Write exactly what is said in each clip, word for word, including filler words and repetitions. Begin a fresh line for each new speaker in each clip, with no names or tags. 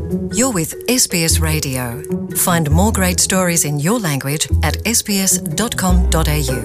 You're with S B S Radio. Find more great stories in your language at s b s dot com dot a u.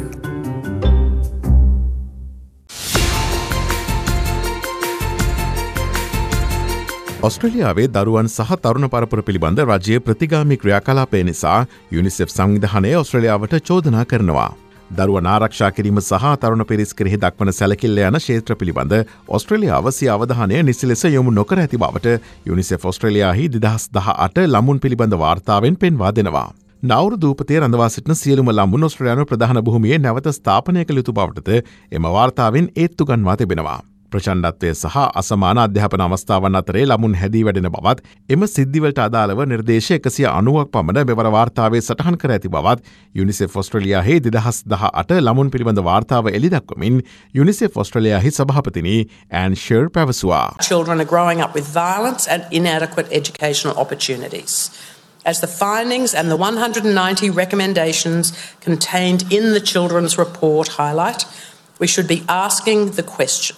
ඔස්ට්‍රේලියාවේ දරුවන් සහ තරුණ පරපුර පිළිබඳ රජයේ ප්‍රතිගාමී ක්‍රියාකලාපය නිසා UNICEF සංවිධානය ඔස්ට්‍රේලියාවට චෝදනා කරනවා. දරුවන් ආරක්ෂා කිරීම සහ තරුණ පිරිස් කෙරෙහි දක්වන සැලකිල්ල යන ක්ෂේත්‍ර පිළිබඳ ඔස්ට්‍රේලියාව සිය අවධානය නිසි ලෙස යොමු නොකර ඇති බවට යුනිසෙෆ් ඔස්ට්‍රේලියාහි දෙදහස් දහඅට ළමුන් පිළිබඳ වාර්තාවෙන් පෙන්වා දෙනවා. නවුරු දූපතේ රඳවා සිටින සියලුම ළමුන් ඔස්ට්‍රේලියානු ප්‍රධාන භූමියේ නැවත ස්ථාපනය කළ යුතු බවටද එම වාර්තාවෙන් ඒත්තු ගන්වා තිබෙනවා. ප්‍රචණ්ඩත්වය සහ අසමාන අධ්‍යාපන අවස්ථාවන් අතරේ ළමුන් හැදී වැඩෙන බවත් එම සිද්ධිවලට අදාළව නිර්දේශ එකසිය අනූවක් පමණ මෙවර වාර්තාවේ සටහන් කර ඇති බවත් යුනිසෙෆ් ඔස්ට්‍රේලියාහි දෙදහස් දහඅට ළමුන් පිළිබඳ වාර්තාව එළි දක්වමින් යුනිසෙෆ් ඔස්ට්‍රේලියාහි සභාපතිනි ඇන් ෂර් පැවසුවා.
Children are growing up with violence and inadequate educational opportunities. As the findings and the one hundred ninety recommendations contained in the children's report highlight, we should be asking the question: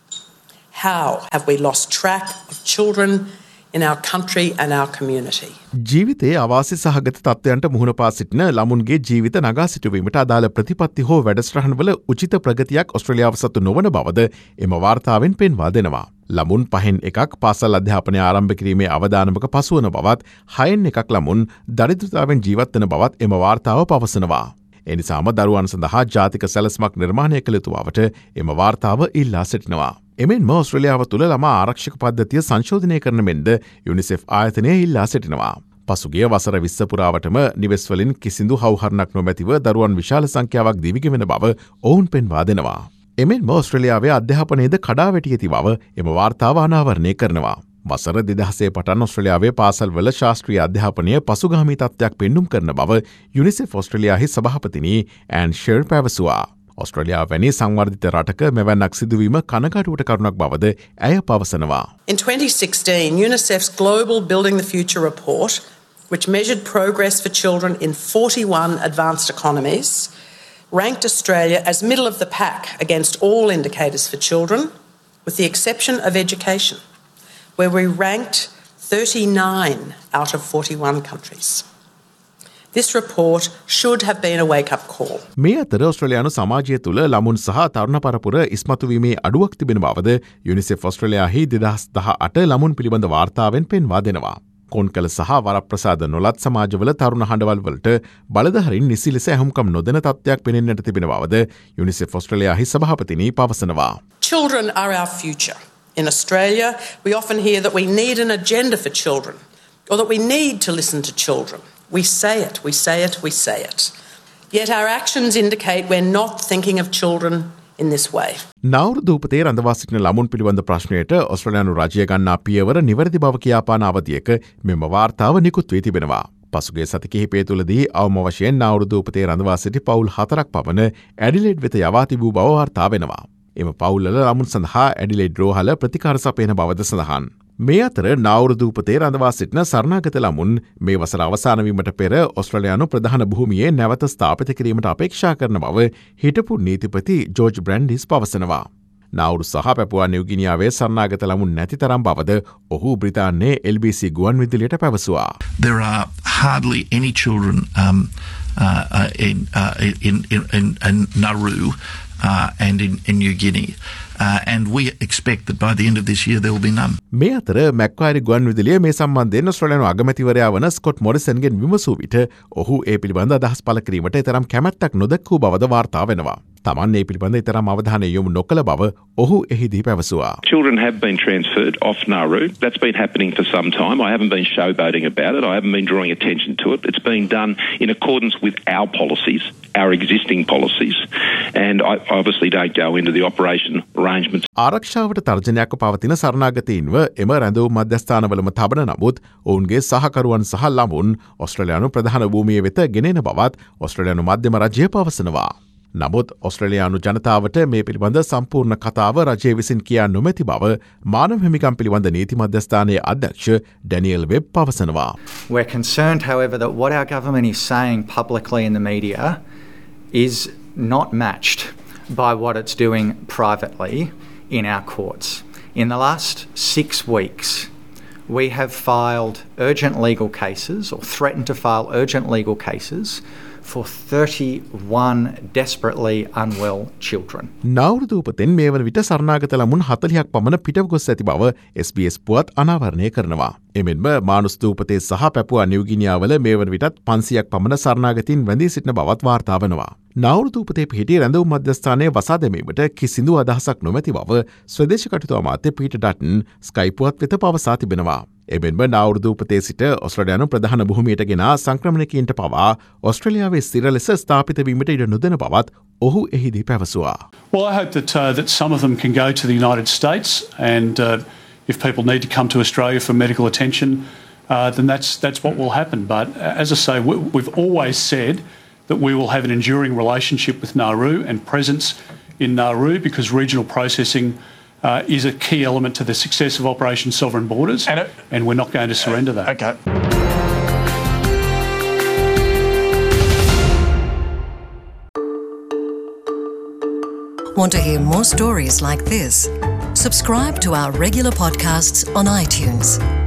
how have we lost track of children in our country and our community?
ජීවිතයේ අවාසි සහගත තත්ත්වයන්ට මුහුණ පා සිටින ළමුන්ගේ ජීවිත නගා සිටුවීමට අදාළ ප්‍රතිපත්ති හෝ වැඩසටහන්වල උචිත ප්‍රගතියක් ඔස්ට්‍රේලියාව සතු නොවන බවද එම වාර්තාවෙන් පෙන්වා දෙනවා. ළමුන් පහෙන් එකක් පාසල් අධ්‍යාපනය ආරම්භ කිරීමේ අවදානමක පසුවන බවත් හයෙන් එකක් ළමුන් දරිද්‍රතාවෙන් ජීවත්වන බවත් එම වාර්තාව පවසනවා. එනිසාම දරුවන් සඳහා ජාතික සැලස්මක් නිර්මාණය කළ යුතු බවට එම වාර්තාව ඉල්ලා සිටිනවා. එමෙන්ම ඔස්ට්‍රේලියාව තුළ ළමා ආරක්ෂක පද්ධතිය සංශෝධනය කරන මෙන්ද යුනිසෙෆ් ආයතනය ඉල්ලා සිටිනවා. පසුගිය වසර විස්ස පුරාවටම නිවෙස්වලින් කිසිදු හවුහරණක් නොමැතිව දරුවන් විශාල සංඛ්‍යාවක් දිවිගෙවෙන බව ඔවුන් පෙන්වා දෙනවා. එමෙන්ම ඔස්ට්‍රේලියාවේ අධ්‍යාපනයේද කඩා වැටී ඇති බව එම වාර්තාව අනාවරණය කරනවා. වසර දෙදහසේ පටන් ඔස්ට්‍රේලියාවේ පාසල්වල ශාස්ත්‍රීය අධ්‍යාපනය පසුගාමී තත්ත්වයක් පෙන්නුම් කරන බව යුනිසෙෆ් ඔස්ට්‍රේලියාහි සභාපතිනි ඇන් ෂර් පැවසුවා. ඔස්ට්‍රේලියාව වැනි සංවර්ධිත රටක මෙවැන්නක් සිදුවීම කනගාටුවට කරුණක් බවද ඇය පවසනවා.
In twenty sixteen, UNICEF's Global Building the Future report, which measured progress for children in forty-one advanced economies, ranked Australia as middle of the pack against all indicators for children, with the exception of education, where we ranked thirty-nine out of forty-one countries. This report should have been a wake-up call.
මේ අතර ඔස්ට්‍රේලියානු සමාජය තුළ ළමුන් සහ තරුණ පරපුර ඉස්මතුවීමේ අඩුවක් තිබෙන බවද යුනිසෙෆ් ඔස්ට්‍රේලියාහි දෙදහස් දහඅට ළමුන් පිළිබඳ වාර්තාවෙන් පෙන්වා දෙනවා. කොන්කල සහ වරප්‍රසාද නොලත් සමාජවල තරුණ හඬවල් වලට බලධාරීන් නිසි ලෙස ඇහුම්කම් නොදෙන තත්ත්වයක් පෙනෙන්නට තිබෙන බවද යුනිසෙෆ් ඔස්ට්‍රේලියාහි සභාපතිනි පවසනවා.
Children are our future. In Australia, we often hear that we need an agenda for children, or that we need to listen to children. We say it, we say it, we say it. Yet our actions indicate we're not thinking of children in this way.
නවුරු දූපතේ රඳවා සිටින ළමුන් පිළිබඳ ප්‍රශ්නයට ඔස්ට්‍රේලියානු රජය ගන්නා පියවර නිවැරදි බව කියාපාන අවධියක මෙම වාර්තාව නිකුත් වී තිබෙනවා. පසුගිය සති කිහිපය තුළදී අවම වශයෙන් නවුරු දූපතේ රඳවා සිටි පවුල් හතරක් පමණ ඇඩිලේඩ් වෙත යවා තිබූ බව වාර්තා වෙනවා. එම පවුල්වල ළමුන් සඳහා ඇඩිලේඩ් රෝහල ප්‍රතිකාර සපයන බවද සඳහන්. මේ අතර නවුරු දූපතේ රඳවා සිටින සරණාගත ළමුන් මේ වසර අවසාන වීමට පෙර ඔස්ට්‍රේලියානු ප්‍රධාන භූමියේ නැවත ස්ථාපිත කිරීමට අපේක්ෂා කරන බව හිටපු නීතිපති ජෝර්ජ් බ්‍රැන්ඩිස් පවසනවා. නවුරු සහ පැපුවා නිව්ගිනියාවේ සරණාගත ළමුන් නැති තරම් බවද ඔහු බ්‍රිතාන්‍යයේ එල් බී සී ගුවන් විදුලියට පැවසුවා.
There are hardly any children um, uh, uh, in, uh, in, in, in, in Nauru uh, and in, in New Guinea. Uh, and we expect that by the end of this year there will be none.
මේ අතර මැක්වාරි ගුවන් විදුලිය මේ සම්බන්ධයෙන් ඔස්ට්‍රේලියානු අගමැතිවරයා වන Scott මොරිසන්ගෙන් විමසූ විට ඔහු ඒ පිළිබඳ අදහස් පළ කිරීමට තරම් කැමැත්තක් නොදැක්වූ බවද වාර්තා වෙනවා. තමන් ඒ පිළිබඳ තරම් අවධානය යොමු නොකළ බව ඔහු එහිදී පැවසුවා.
Children have been transferred off Nauru. That's been happening for some time. I haven't been showboating about it. I haven't been drawing attention to it. It's been done in accordance with our policies, our existing policies, and I obviously don't go into the operation arrangements.
ආරක්ෂාවට තර්ජනයක් පවතින සරණාගතයින්ව එම රැඳවුම් මධ්‍යස්ථානවලම තබන නමුත් ඔවුන්ගේ සහකරුවන් සහ ළමුන් ඔස්ට්‍රේලියානු ප්‍රධාන භූමිය වෙත ගෙනෙන බවත් ඔස්ට්‍රේලියානු මධ්‍යම රජය පවසනවා. නමුත් ඔස්ට්‍රේලියානු ජනතාවට මේ පිළිබඳ සම්පූර්ණ කතාව රජය විසින් කියා නොමැති බව මානව හිමිකම් පිළිබඳ නීති මධ්‍යස්ථානයේ අධ්‍යක්ෂ ඩැනියල් වෙබ් පවසනවා.
We're concerned, however, that what our government is saying publicly in the media is not matched by what it's doing privately in our courts. In the last six weeks, we have filed urgent legal cases or threatened to file urgent legal cases for thirty-one desperately unwell children.
නවුරුදු උපතෙන් මේ වන විට සරණාගත ළමුන් හතළිහක් පමණ පිටව ගොස් ඇති බව S B S පුවත් අනාවරණය කරනවා. එමෙන්ම මානුස්තූපතේ සහ පැපුවා නිව්ගිනියාවල මේ වන විටත් පන්සියයක් පමණ සරණාගතීන් වැඳී සිටින බවත් වාර්තා වනවා. නවුරුදූපතේ පිහිටි රැඳවුම් මධ්‍යස්ථානයේ වසා දැමීමට කිසිදු අදහසක් නොමැති බව ස්වදේශ කටයුතු අමාත්‍ය පීටර් ඩටන් ස්කයි පුවත් වෙත පවසා තිබෙනවා. එමෙන්ම නවුරුදූපතේ සිට ඔස්ට්‍රේලියානු ප්‍රධාන භූමියට ගෙන සංක්‍රමණිකයින්ට පවා ඔස්ට්‍රේලියාවේ ස්ථිර ලෙස ස්ථාපිත වීමට ඉඩ නොදෙන බවත් ඔහු එහිදී පැවසුවා.
Well, I hope that uh, that some of them can go to the United States, and uh, if people need to come to Australia for medical attention, uh, then that's that's what will happen. But uh, as I say, we, we've always said that we will have an enduring relationship with Nauru and presence in Nauru, because regional processing uh, is a key element to the success of Operation Sovereign Borders, and, it, and we're not going to surrender that.
Okay.
Want to hear more stories like this? Subscribe to our regular podcasts on iTunes.